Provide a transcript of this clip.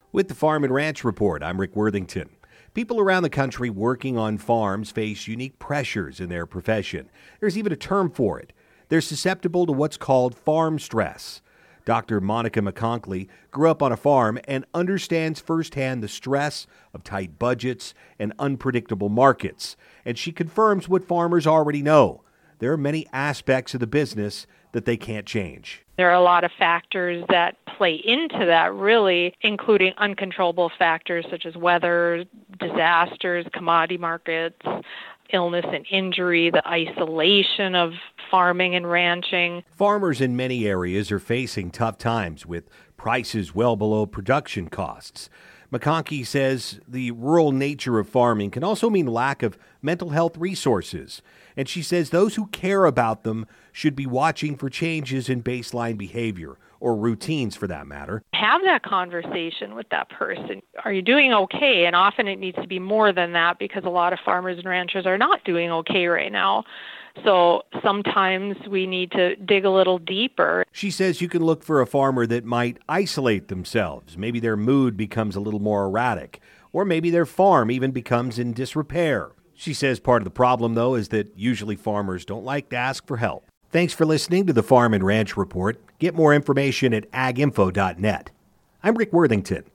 With the Farm and Ranch Report, I'm Rick Worthington. People around the country working on farms face unique pressures in their profession. There's even a term for it. They're susceptible to what's called farm stress. Dr. Monica McConkley grew up on a farm and understands firsthand the stress of tight budgets and unpredictable markets. And she confirms what farmers already know. There are many aspects of the business that they can't change. There are a lot of factors that play into that, really, including uncontrollable factors such as weather, disasters, commodity markets, illness and injury, the isolation of farming and ranching. Farmers in many areas are facing tough times with prices well below production costs. McConkie says the rural nature of farming can also mean lack of mental health resources. And she says those who care about them should be watching for changes in baseline behavior, or routines for that matter. Have that conversation with that person. Are you doing okay? And often it needs to be more than that because a lot of farmers and ranchers are not doing okay right now. So sometimes we need to dig a little deeper. She says you can look for a farmer that might isolate themselves. Maybe their mood becomes a little more erratic, or maybe their farm even becomes in disrepair. She says part of the problem, though, is that usually farmers don't like to ask for help. Thanks for listening to the Farm and Ranch Report. Get more information at aginfo.net. I'm Rick Worthington.